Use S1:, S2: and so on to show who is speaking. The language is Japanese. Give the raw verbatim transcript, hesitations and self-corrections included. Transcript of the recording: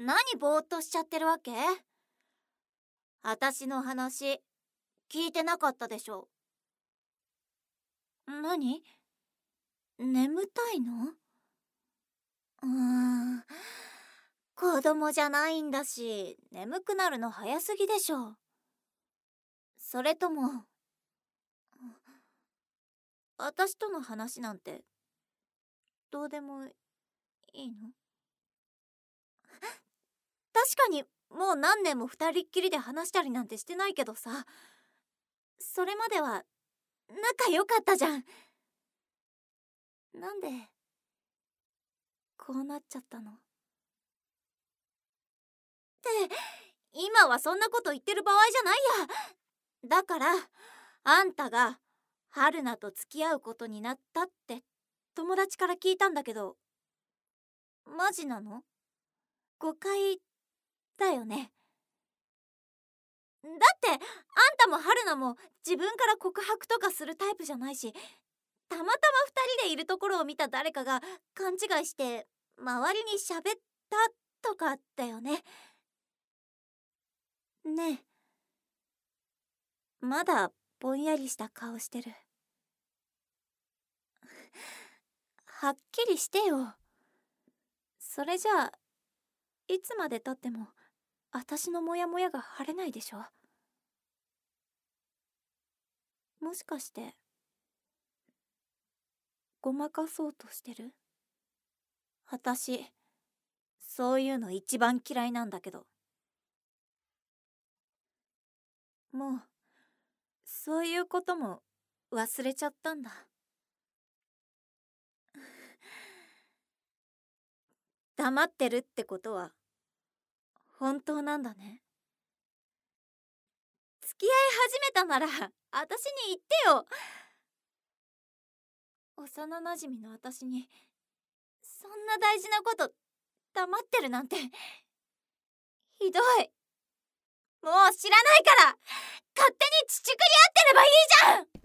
S1: 何ぼーっとしちゃってるわけ？あたしの話聞いてなかったでしょ。何？眠たいの？うーん、子供じゃないんだし眠くなるの早すぎでしょ。それともあたしとの話なんてどうでもいいの？確かにもう何年も二人っきりで話したりなんてしてないけどさ、それまでは仲良かったじゃん。なんでこうなっちゃったの？って今はそんなこと言ってる場合じゃないや。だからあんたが春菜と付き合うことになったって友達から聞いたんだけど、マジなの？誤解だよね。だってあんたも春菜も自分から告白とかするタイプじゃないし、たまたま二人でいるところを見た誰かが勘違いして周りに喋ったとかだよね。ねえ、まだぼんやりした顔してる。はっきりしてよ。それじゃあいつまでたってもあたしのモヤモヤが晴れないでしょ。もしかしてごまかそうとしてる？あたしそういうの一番嫌いなんだけど。もうそういうことも忘れちゃったんだ。黙ってるってことは本当なんだね。付き合い始めたならあたしに言ってよ。幼なじみのあたしにそんな大事なこと黙ってるなんてひどい。もう知らないから勝手に乳繰り合ってればいいじゃん。